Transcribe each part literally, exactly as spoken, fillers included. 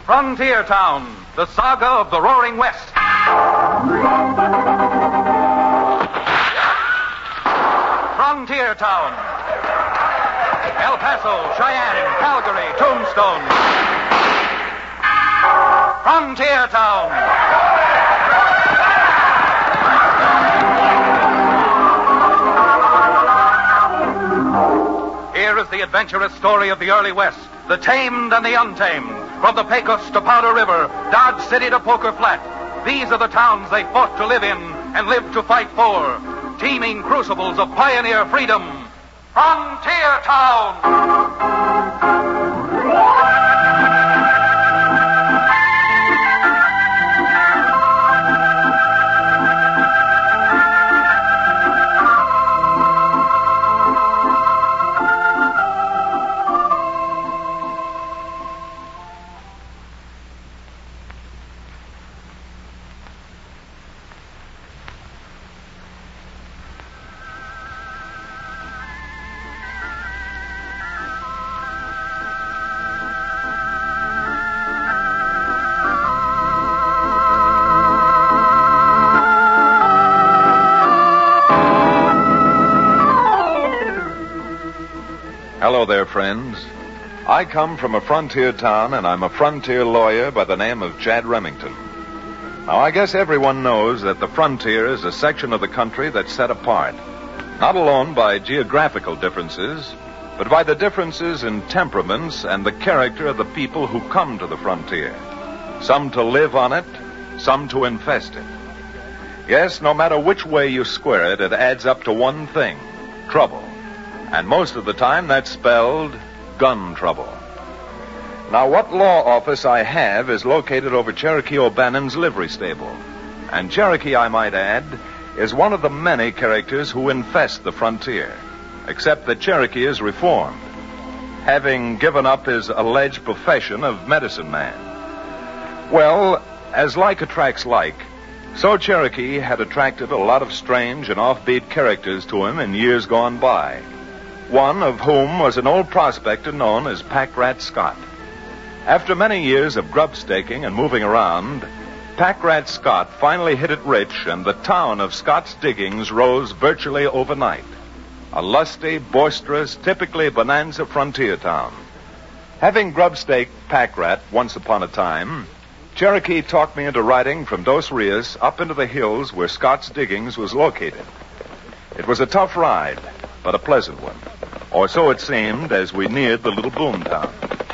Frontier Town, the saga of the Roaring West. Frontier Town. El Paso, Cheyenne, Calgary, Tombstone. Frontier Town. Here is the adventurous story of the early West, the tamed and the untamed. From the Pecos to Powder River, Dodge City to Poker Flat. These are the towns they fought to live in and lived to fight for. Teeming crucibles of pioneer freedom. Frontier Town! Hello there, friends. I come from a frontier town, and I'm a frontier lawyer by the name of Chad Remington. Now, I guess everyone knows that the frontier is a section of the country that's set apart, not alone by geographical differences, but by the differences in temperaments and the character of the people who come to the frontier. Some to live on it, some to infest it. Yes, no matter which way you square it, it adds up to one thing: trouble. And most of the time, that's spelled gun trouble. Now, what law office I have is located over Cherokee O'Bannon's livery stable. And Cherokee, I might add, is one of the many characters who infest the frontier. Except that Cherokee is reformed, having given up his alleged profession of medicine man. Well, as like attracts like, so Cherokee had attracted a lot of strange and offbeat characters to him in years gone by. One of whom was an old prospector known as Pack Rat Scott. After many years of grub staking and moving around, Pack Rat Scott finally hit it rich, and the town of Scott's Diggings rose virtually overnight. A lusty, boisterous, typically bonanza frontier town. Having grub staked Pack Rat once upon a time, Cherokee talked me into riding from Dos Rios up into the hills where Scott's Diggings was located. It was a tough ride, but a pleasant one. Or so it seemed as we neared the little boom town.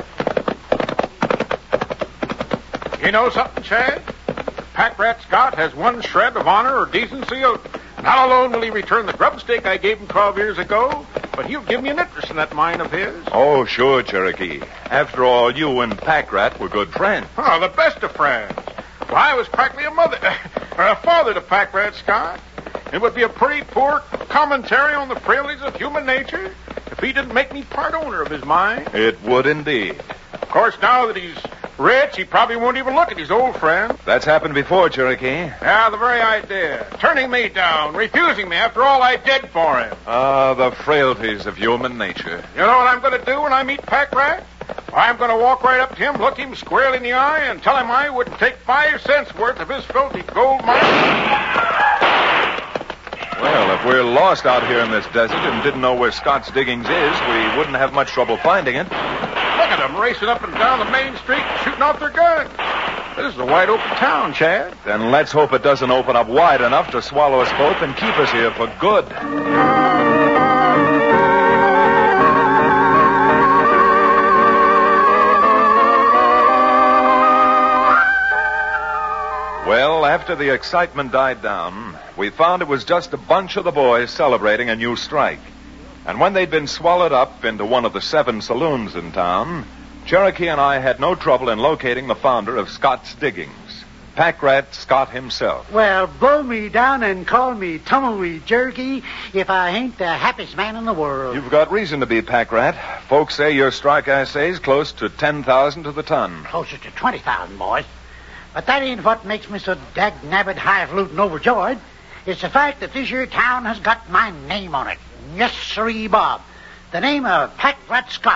You know something, Chad? Pack Rat Scott has one shred of honor or decency. Not alone will he return the grub stake I gave him twelve years ago, but he'll give me an interest in that mine of his. Oh, sure, Cherokee. After all, you and Pack Rat were good friends. Oh, the best of friends. Well, I was practically a mother, or a father to Pack Rat Scott. It would be a pretty poor commentary on the frailties of human nature if he didn't make me part owner of his mine. It would indeed. Of course, now that he's rich, he probably won't even look at his old friend. That's happened before, Cherokee. Yeah, the very idea. Turning me down, refusing me after all I did for him. Ah, the frailties of human nature. You know what I'm going to do when I meet Pack Rat? I'm going to walk right up to him, look him squarely in the eye, and tell him I wouldn't take five cents worth of his filthy gold mine. Well, if we're lost out here in this desert and didn't know where Scott's Diggings is, we wouldn't have much trouble finding it. Look at them racing up and down the main street and shooting off their guns. This is a wide open town, Chad. Then let's hope it doesn't open up wide enough to swallow us both and keep us here for good. Well, after the excitement died down, we found it was just a bunch of the boys celebrating a new strike. And when they'd been swallowed up into one of the seven saloons in town, Cherokee and I had no trouble in locating the founder of Scott's Diggings, Pack Rat Scott himself. Well, blow me down and call me Tumbleweed Cherokee if I ain't the happiest man in the world. You've got reason to be, Pack Rat. Folks say your strike assay's close to ten thousand to the ton. Closer to twenty thousand, boys. But that ain't what makes me so dag-nabbit highfalutin overjoyed. It's the fact that this here town has got my name on it. Yes, sirree, Bob. The name of Pack Rat Scott.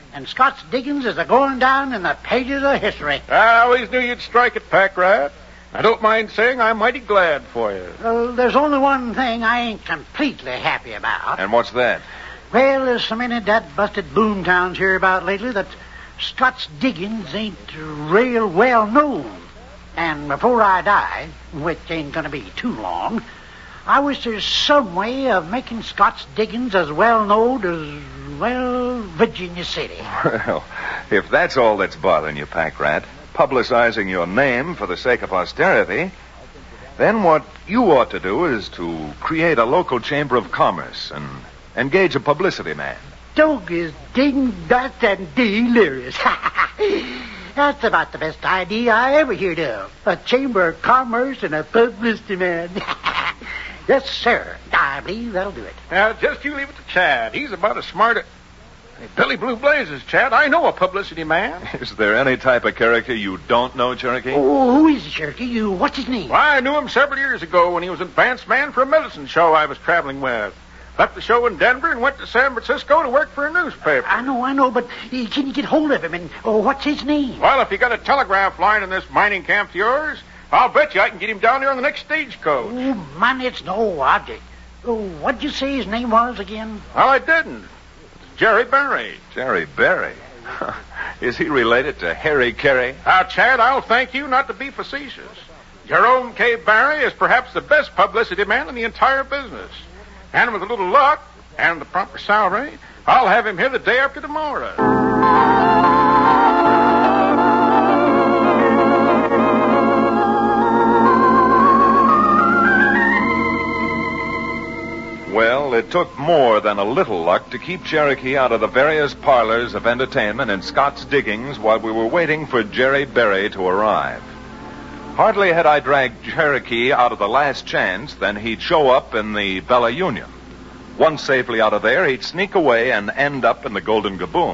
and Scott's Diggings is a going down in the pages of history. I always knew you'd strike it, Pack Rat. I don't mind saying I'm mighty glad for you. Well, there's only one thing I ain't completely happy about. And what's that? Well, there's so many that busted boom towns here about lately that Scott's Diggings ain't real well known. And before I die, which ain't gonna be too long, I wish there's some way of making Scott's Diggings as well known as, well, Virginia City. Well, if that's all that's bothering you, Pack Rat, publicizing your name for the sake of posterity, then what you ought to do is to create a local chamber of commerce and engage a publicity man. Dog is ding, dot, and delirious. That's about the best idea I ever heard of. A chamber of commerce and a publicity man. Yes, sir. I believe that'll do it. Now, just you leave it to Chad. He's about as smart as... Hey, Billy Blue Blazes, Chad. I know a publicity man. Is there any type of character you don't know, Cherokee? Oh, who is the Cherokee? You, what's his name? Well, I knew him several years ago when he was advance man for a medicine show I was traveling with. Left the show in Denver and went to San Francisco to work for a newspaper. I know, I know, but uh, can you get hold of him? And oh, what's his name? Well, if you got a telegraph line in this mining camp of yours, I'll bet you I can get him down there on the next stagecoach. Oh, man, it's no object. Oh, what'd you say his name was again? Well, I didn't. It's Jerry Berry. Jerry Berry? Is he related to Harry Carey? Now, Chad, I'll thank you not to be facetious. Jerome K. Barry is perhaps the best publicity man in the entire business. And with a little luck and the proper salary, I'll have him here the day after tomorrow. Well, it took more than a little luck to keep Cherokee out of the various parlors of entertainment in Scott's Diggings while we were waiting for Jerry Berry to arrive. Hardly had I dragged Cherokee out of the Last Chance than he'd show up in the Bella Union. Once safely out of there, he'd sneak away and end up in the Golden Gaboon.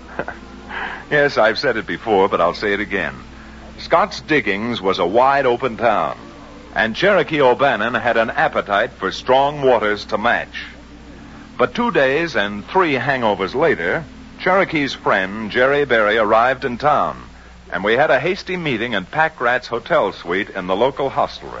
Yes, I've said it before, but I'll say it again. Scott's Diggings was a wide-open town, and Cherokee O'Bannon had an appetite for strong waters to match. But two days and three hangovers later, Cherokee's friend, Jerry Berry, arrived in town, and we had a hasty meeting in Pack Rat's hotel suite in the local hostelry.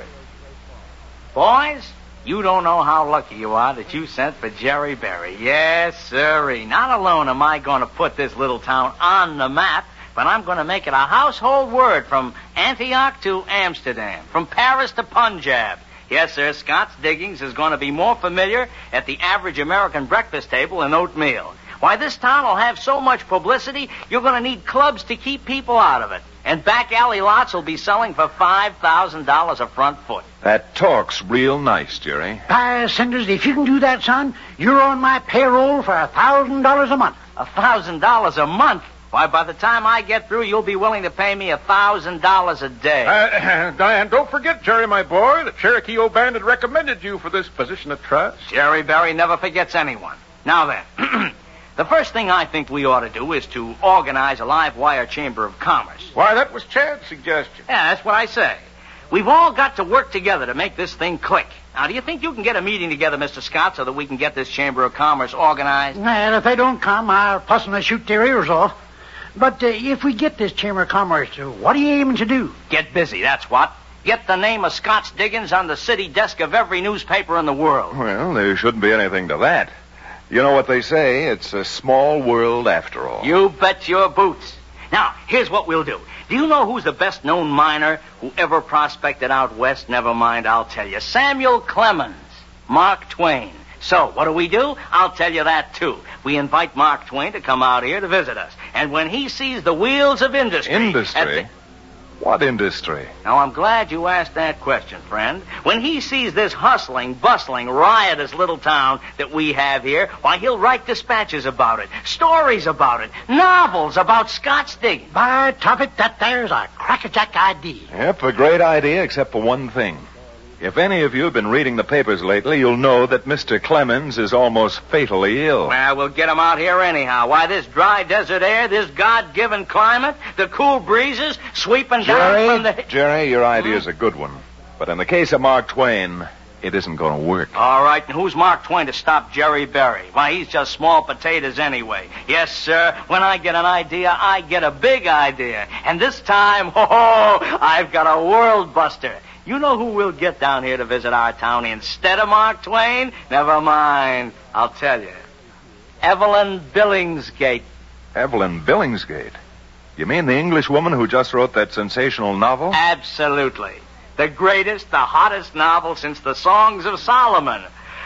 Boys, you don't know how lucky you are that you sent for Jerry Berry. Yes, sirree. Not alone am I going to put this little town on the map, but I'm going to make it a household word from Antioch to Amsterdam, from Paris to Punjab. Yes, sir, Scott's Diggings is going to be more familiar at the average American breakfast table than oatmeal. Why, this town will have so much publicity, you're going to need clubs to keep people out of it. And back alley lots will be selling for five thousand dollars a front foot. That talk's real nice, Jerry. Uh, Sanders, if you can do that, son, you're on my payroll for a thousand dollars a month. A thousand dollars a month? Why, by the time I get through, you'll be willing to pay me a thousand dollars a day. Uh, Diane, don't forget, Jerry, my boy, that Cherokee O'Bannon recommended you for this position of trust. Jerry Berry never forgets anyone. Now then, the first thing I think we ought to do is to organize a live wire chamber of commerce. Why, that was Chad's suggestion. Yeah, that's what I say. We've all got to work together to make this thing click. Now, do you think you can get a meeting together, Mister Scott, so that we can get this chamber of commerce organized? Well, if they don't come, I'll possibly shoot their ears off. But uh, if we get this chamber of commerce, uh, what are you aiming to do? Get busy, that's what. Get the name of Scott's Diggings on the city desk of every newspaper in the world. Well, there shouldn't be anything to that. You know what they say, it's a small world after all. You bet your boots. Now, here's what we'll do. Do you know who's the best-known miner who ever prospected out west? Never mind, I'll tell you. Samuel Clemens. Mark Twain. So, what do we do? I'll tell you that, too. We invite Mark Twain to come out here to visit us. And when he sees the wheels of industry... Industry? The... What industry? Now, I'm glad you asked that question, friend. When he sees this hustling, bustling, riotous little town that we have here, why, he'll write dispatches about it, stories about it, novels about Scott's Diggings. By Tuffet, that there's a crackerjack idea. Yep, a great idea, except for one thing. If any of you have been reading the papers lately, you'll know that Mister Clemens is almost fatally ill. Well, we'll get him out here anyhow. Why, this dry desert air, this God-given climate, the cool breezes sweeping Jerry, down from the... Jerry, your idea's a good one. But in the case of Mark Twain, it isn't going to work. All right, and who's Mark Twain to stop Jerry Berry? Why, he's just small potatoes anyway. Yes, sir, when I get an idea, I get a big idea. And this time, oh, I've got a world buster. You know who we'll get down here to visit our town instead of Mark Twain? Never mind. I'll tell you. Evelyn Billingsgate. Evelyn Billingsgate? You mean the English woman who just wrote that sensational novel? Absolutely. The greatest, the hottest novel since the Songs of Solomon.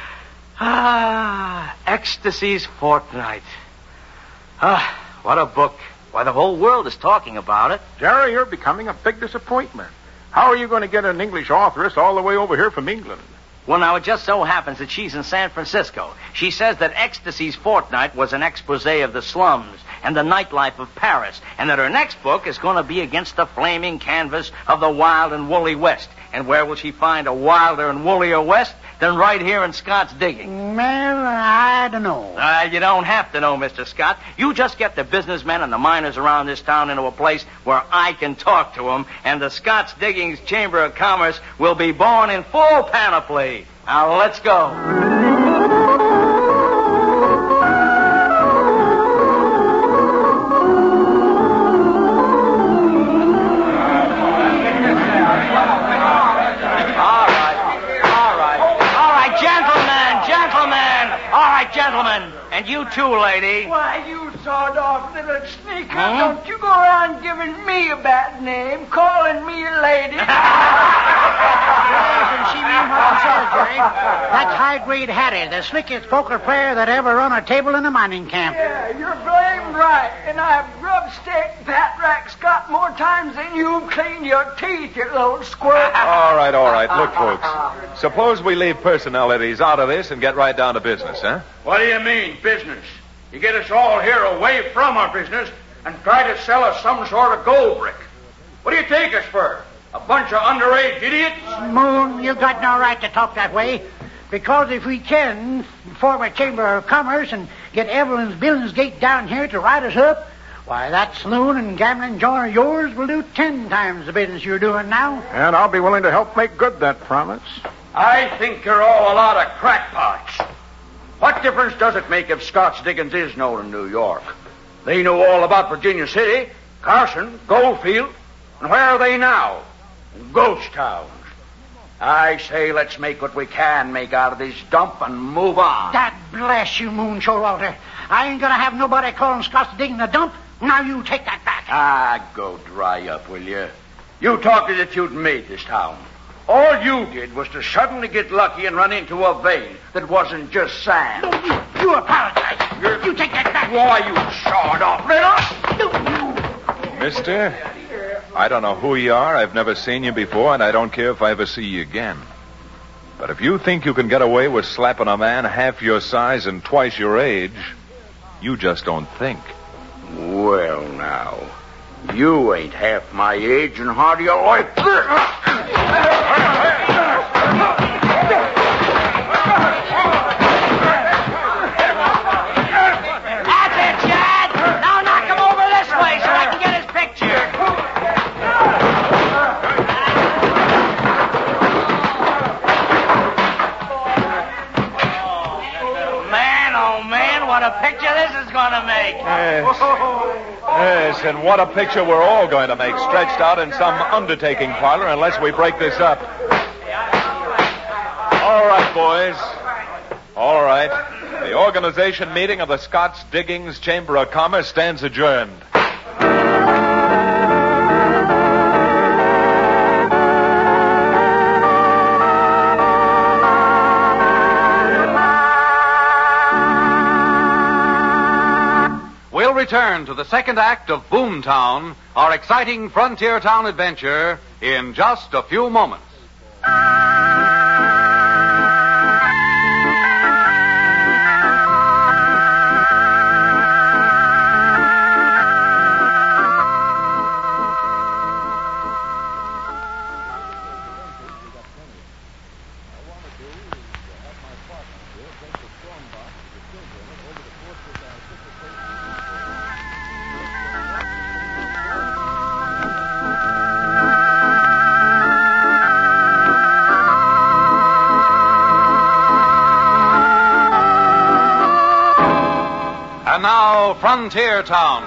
Ah, Ecstasy's Fortnight. Ah, what a book. Why, the whole world is talking about it. Jerry, you're becoming a big disappointment. How are you going to get an English authoress all the way over here from England? Well, now, it just so happens that she's in San Francisco. She says that Ecstasy's Fortnight was an expose of the slums and the nightlife of Paris, and that her next book is going to be against the flaming canvas of the wild and woolly West. And where will she find a wilder and woollier West than right here in Scott's Digging? Well, I don't know. Uh, you don't have to know, Mister Scott. You just get the businessmen and the miners around this town into a place where I can talk to them, and the Scott's Diggings Chamber of Commerce will be born in full panoply. Now, let's go. Gentlemen, and you too, lady. Why, you sawed-off little sneaker, hmm? Don't you go around giving me a bad name, calling me a lady. Yes, and she mean what she says, Jerry. That's high-grade Hattie, the slickest poker player that ever run a table in a mining camp. Yeah, you're blamed right, and I've rubbed steak Pat Rack Scott more times than you've cleaned your teeth, you little squirt. All right, all right. Look, folks, suppose we leave personalities out of this and get right down to business, huh? What do you mean, business? You get us all here away from our business and try to sell us some sort of gold brick. What do you take us for? A bunch of underage idiots? Moon, you got no right to talk that way. Because if we can form a Chamber of Commerce and get Evelyn's Billingsgate down here to write us up, why, that saloon and gambling joint of yours will do ten times the business you're doing now. And I'll be willing to help make good that promise. I think you're all a lot of crackpots. What difference does it make if Scott's Diggins is known in New York? They know all about Virginia City, Carson, Goldfield, and where are they now? In ghost towns. I say let's make what we can make out of this dump and move on. God bless you, Moon Showalter. I ain't gonna have nobody calling Scott's Digging a dump. Now you take that back. Ah, go dry up, will you? You talk as if you'd made this town. All you did was to suddenly get lucky and run into a vein that wasn't just sand. No, you, you apologize. You're... You take that back. Why, you sawed off little... Mister, I don't know who you are. I've never seen you before, and I don't care if I ever see you again. But if you think you can get away with slapping a man half your size and twice your age, you just don't think. Well, now, you ain't half my age, and how do you like this? That's it, Chad! Now knock him over this way so I can get his picture. Man, oh man, what a picture this is going to make. Yes. Yes, and what a picture we're all going to make, stretched out in some undertaking parlor unless we break this up. All right, boys. All right. The organization meeting of the Scott's Diggings Chamber of Commerce stands adjourned. We'll return to the second act of Boomtown, our exciting frontier town adventure, in just a few moments. now Frontier Town.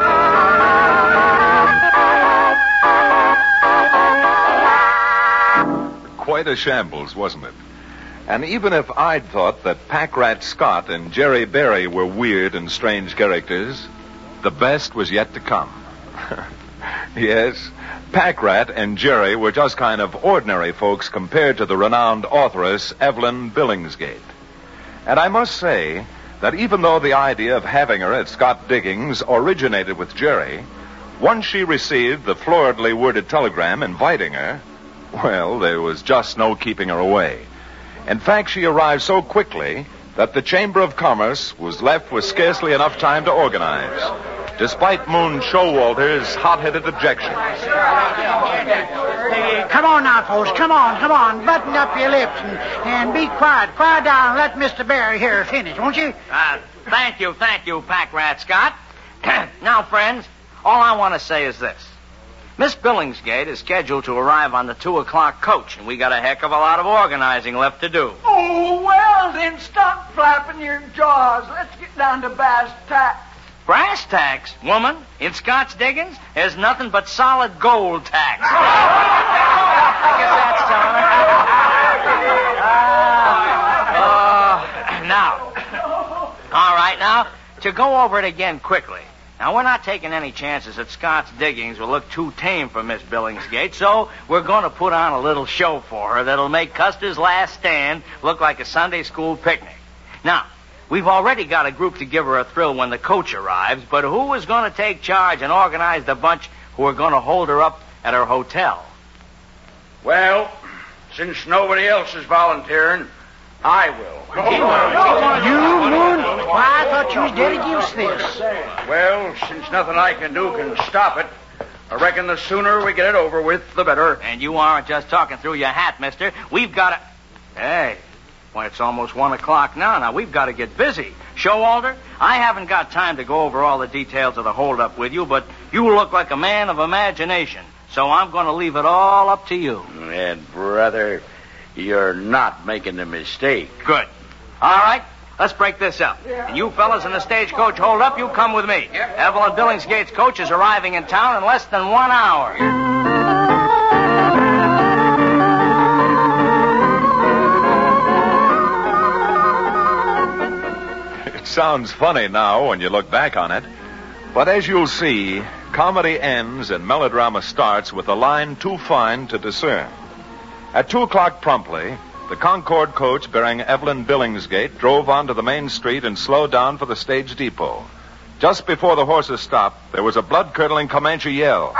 Quite a shambles, wasn't it? And even if I'd thought that Pack Rat Scott and Jerry Berry were weird and strange characters, the best was yet to come. Yes, Pack Rat and Jerry were just kind of ordinary folks compared to the renowned authoress Evelyn Billingsgate. And I must say that even though the idea of having her at Scott Diggings originated with Jerry, once she received the floridly worded telegram inviting her, well, there was just no keeping her away. In fact, she arrived so quickly that the Chamber of Commerce was left with scarcely enough time to organize, despite Moon Showalter's hot-headed objections. Hey, come on now, folks. Come on, come on. Button up your lips and, and be quiet. Quiet down and let Mister Barry here finish, won't you? Uh, thank you, thank you, Pack Rat Scott. Now, friends, all I want to say is this. Miss Billingsgate is scheduled to arrive on the two o'clock coach, and we got a heck of a lot of organizing left to do. Oh, well, then stop flapping your jaws. Let's get down to brass tacks. Brass tacks, woman, in Scott's Diggings, there's nothing but solid gold tacks. I guess that's telling her. Uh, uh, now, all right, now, to go over it again quickly. Now, we're not taking any chances that Scott's Diggings will look too tame for Miss Billingsgate, so we're going to put on a little show for her that'll make Custer's Last Stand look like a Sunday school picnic. Now, we've already got a group to give her a thrill when the coach arrives, but who is going to take charge and organize the bunch who are going to hold her up at her hotel? Well, since nobody else is volunteering, I will. You, Moon? Why, I thought you was dead against this. Well, since nothing I can do can stop it, I reckon the sooner we get it over with, the better. And you aren't just talking through your hat, mister. We've got to... Hey, well, it's almost one o'clock now. Now, we've got to get busy. Showalter, I haven't got time to go over all the details of the holdup with you, but you look like a man of imagination, so I'm going to leave it all up to you. And, brother, you're not making a mistake. Good. All right, let's break this up. Yeah. And you fellas in the stagecoach hold up, you come with me. Yep. Evelyn Billingsgate's coach is arriving in town in less than one hour. It sounds funny now when you look back on it, but as you'll see, comedy ends and melodrama starts with a line too fine to discern. At two o'clock promptly, the Concord coach bearing Evelyn Billingsgate drove onto the main street and slowed down for the stage depot. Just before the horses stopped, there was a blood-curdling Comanche yell.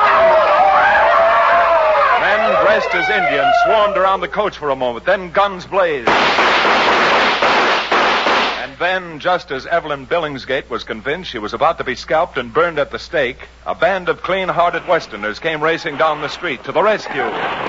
Men dressed as Indians swarmed around the coach for a moment. Then guns blazed. And then, just as Evelyn Billingsgate was convinced she was about to be scalped and burned at the stake, a band of clean-hearted Westerners came racing down the street to the rescue.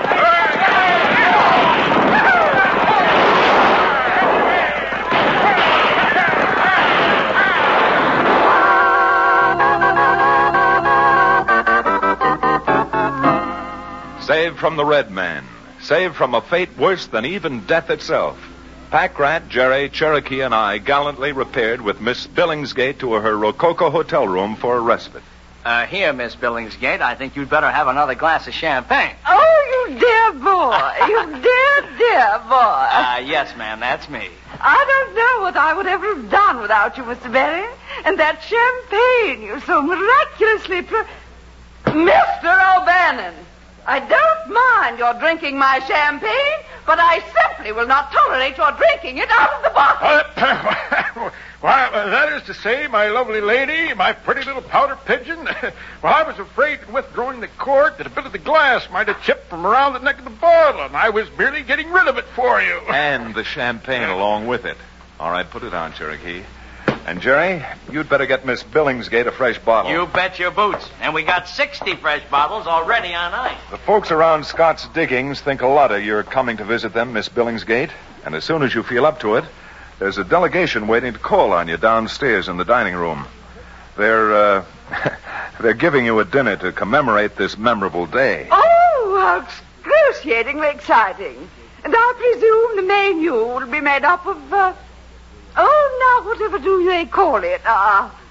Saved from the Red Man. Saved from a fate worse than even death itself. Pack Rat, Jerry, Cherokee, and I gallantly repaired with Miss Billingsgate to her Rococo hotel room for a respite. Uh, here, Miss Billingsgate, I think you'd better have another glass of champagne. Oh, you dear boy. You dear, dear boy. Uh, yes, ma'am, that's me. I don't know what I would ever have done without you, Mister Berry. And that champagne you so miraculously... Pro- Mister O'Bannon, I don't mind your drinking my champagne, but I simply will not tolerate your drinking it out of the bottle. Uh, Why, uh, that is to say, my lovely lady, my pretty little powder pigeon, well, I was afraid in withdrawing the cork that a bit of the glass might have chipped from around the neck of the bottle, and I was merely getting rid of it for you. And the champagne along with it. All right, put it on, Cherokee. And, Jerry, you'd better get Miss Billingsgate a fresh bottle. You bet your boots. And we got sixty fresh bottles already on ice. The folks around Scott's Diggings think a lot of your coming to visit them, Miss Billingsgate. And as soon as you feel up to it, there's a delegation waiting to call on you downstairs in the dining room. They're, uh, they're giving you a dinner to commemorate this memorable day. Oh, how excruciatingly exciting. And I presume the menu will be made up of, uh, oh, now, whatever do they call it? Uh,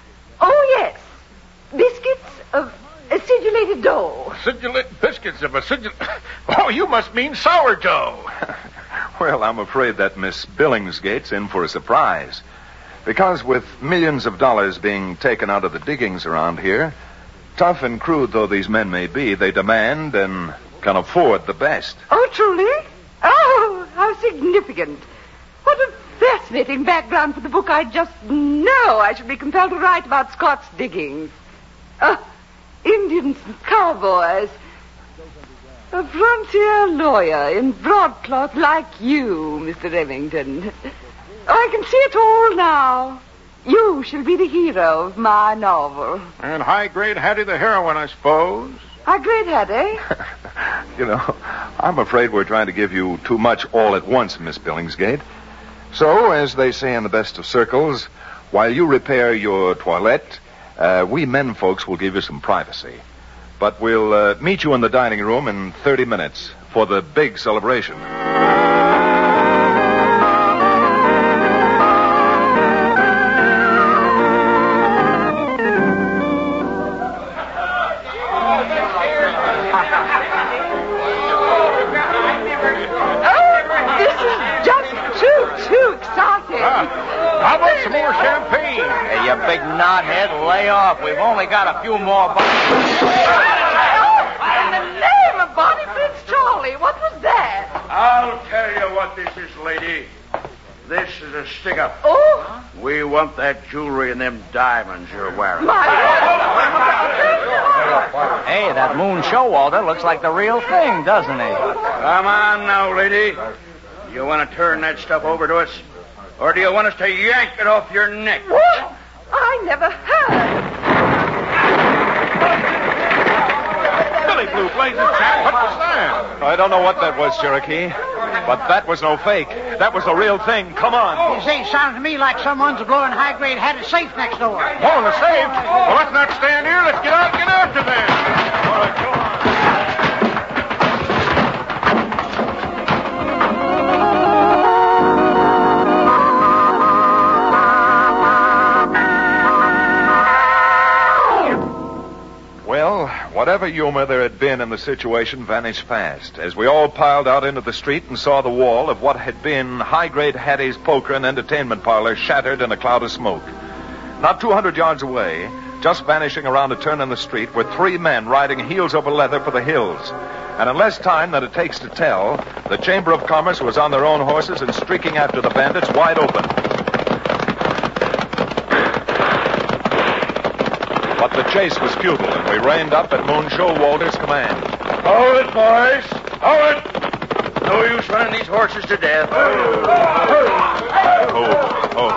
Oh, yes. Biscuits of acidulated dough. Acidulate biscuits of acidulate... Oh, you must mean sourdough. Well, I'm afraid that Miss Billingsgate's in for a surprise. Because with millions of dollars being taken out of the diggings around here, tough and crude though these men may be, they demand and can afford the best. Oh, truly? Oh, how significant. What a fascinating background for the book I just know I should be compelled to write about Scott's diggings. Oh, Indians and cowboys. A frontier lawyer in broadcloth like you, Mister Remington. I can see it all now. You shall be the hero of my novel. And high-grade Hattie the heroine, I suppose. High-grade Hattie? You know, I'm afraid we're trying to give you too much all at once, Miss Billingsgate. So, as they say in the best of circles, while you repair your toilette, uh, we men folks will give you some privacy. But we'll uh, meet you in the dining room in thirty minutes for the big celebration. How about some more champagne? Hey, you big knothead, lay off. We've only got a few more bottles. In the name of Bonnie Prince Charlie, what was that? I'll tell you what this is, lady. This is a stick-up. Oh? We want that jewelry and them diamonds you're wearing. My Hey, that Moon Showalter looks like the real thing, doesn't he? Come on now, lady. You want to turn that stuff over to us? Or do you want us to yank it off your neck? What? I never heard. Billy Blue Blazes, Jack, what was that? I don't know what that was, Cherokee, but that was no fake. That was the real thing. Come on. You say it sounds to me like someone's blowing high-grade Hattie's safe next door. Oh, the safe? Well, let's not stand here. Let's get out and get after them. All right, go on. Whatever humor there had been in the situation vanished fast as we all piled out into the street and saw the wall of what had been high-grade Hattie's poker and entertainment parlor shattered in a cloud of smoke. Not two hundred yards away, just vanishing around a turn in the street, were three men riding heels over leather for the hills. And in less time than it takes to tell, the Chamber of Commerce was on their own horses and streaking after the bandits wide open. But the chase was futile, and we reined up at Moon Showalter's command. Hold it, boys. Hold it. No use running these horses to death. Oh, oh.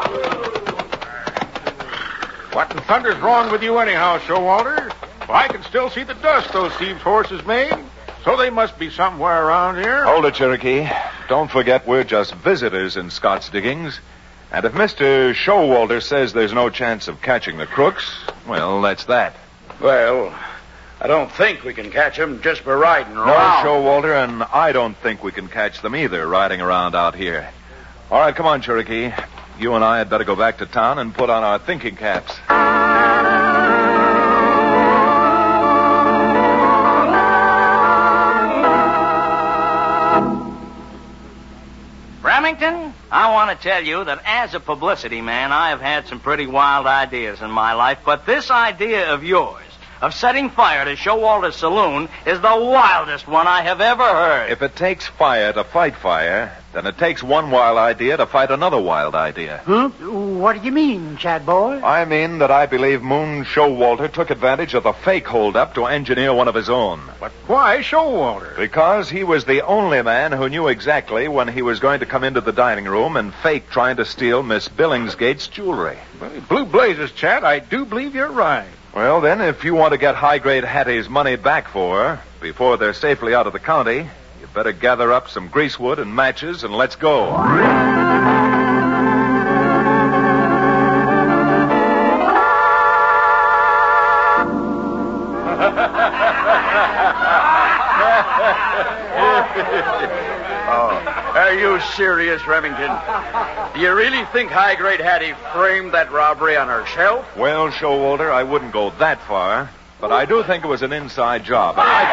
What in thunder's wrong with you anyhow, Showalter? Well, I can still see the dust those thieves' horses made, so they must be somewhere around here. Hold it, Cherokee. Don't forget we're just visitors in Scott's diggings. And if Mister Showalter says there's no chance of catching the crooks, well, that's that. Well, I don't think we can catch them just by riding No, around. Showalter, and I don't think we can catch them either riding around out here. All right, come on, Cherokee. You and I had better go back to town and put on our thinking caps. Remington, I want to tell you that as a publicity man, I have had some pretty wild ideas in my life, but this idea of yours, of setting fire to Showalter's saloon, is the wildest one I have ever heard. If it takes fire to fight fire, then it takes one wild idea to fight another wild idea. Huh? What do you mean, Chad boy? I mean that I believe Moon Showalter took advantage of the fake holdup to engineer one of his own. But why Showalter? Because he was the only man who knew exactly when he was going to come into the dining room and fake trying to steal Miss Billingsgate's jewelry. Well, Blue Blazes, Chad, I do believe you're right. Well, then, if you want to get high-grade Hattie's money back for her before they're safely out of the county, you better gather up some greasewood and matches and let's go. Oh, Are you serious, Remington? Do you really think high-grade Hattie framed that robbery on herself? Well, Showalter, I wouldn't go that far, but I do think it was an inside job. Your place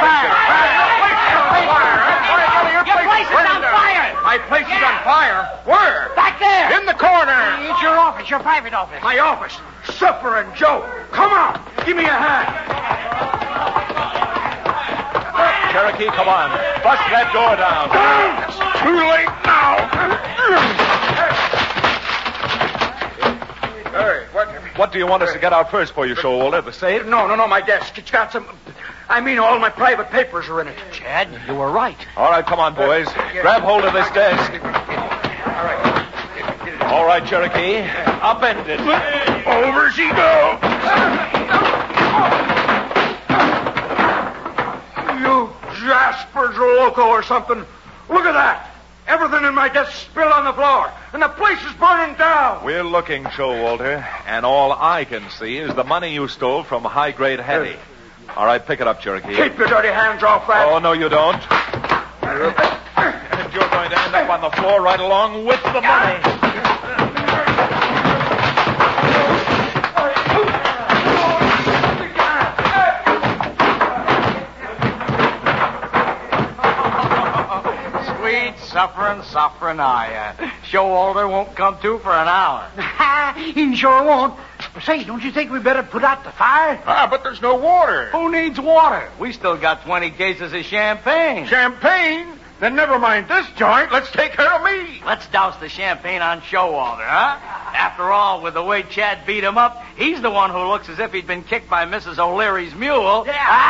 is on fire! My place is on fire? Where? Back there! In the corner! It's your office, your private office. My office. Suffering Joe. Come on. Give me a hand. Cherokee, come on. Bust that door down. It's too late now. Hey, what? What do you want us to get out first for you, Showalter? The safe? No, no, no, my desk. It's got some... I mean, all my private papers are in it. Chad, you were right. All right, come on, boys. Grab hold of this desk. All right. All right, Cherokee. Upend it. Over she goes. You Jasper's loco or something. Look at that. Everything in my desk spilled on the floor, and the place is burning down. We're looking, Showalter, and all I can see is the money you stole from high-grade Hattie. All right, pick it up, Cherokee. Keep your dirty hands off that. Oh, no, you don't. And you're going to end up on the floor right along with the money. Sweet suffering, suffering I. Uh, Showalter won't come to for an hour. He sure won't. Say, don't you think we better put out the fire? Ah, but there's no water. Who needs water? We still got twenty cases of champagne. Champagne? Then never mind this joint. Let's take care of me. Let's douse the champagne on Showalter, huh? After all, with the way Chad beat him up, he's the one who looks as if he'd been kicked by Missus O'Leary's mule.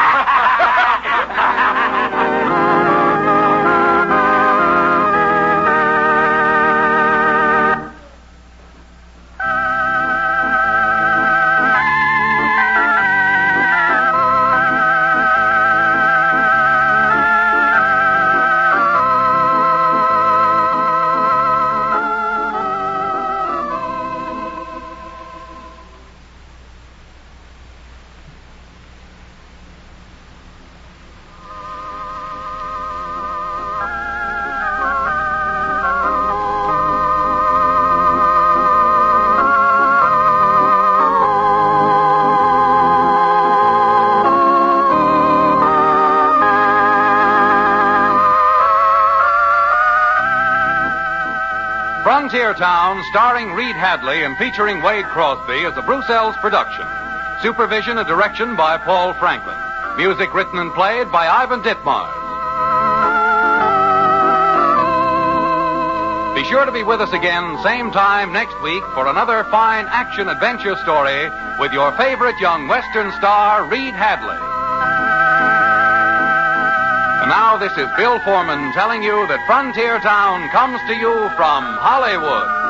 Frontier Town, starring Reed Hadley and featuring Wade Crosby, is a Bruce Ells production. Supervision and direction by Paul Franklin. Music written and played by Ivan Ditmars. Be sure to be with us again, same time next week, for another fine action-adventure story with your favorite young Western star, Reed Hadley. And now this is Bill Foreman telling you that Frontier Town comes to you from Hollywood.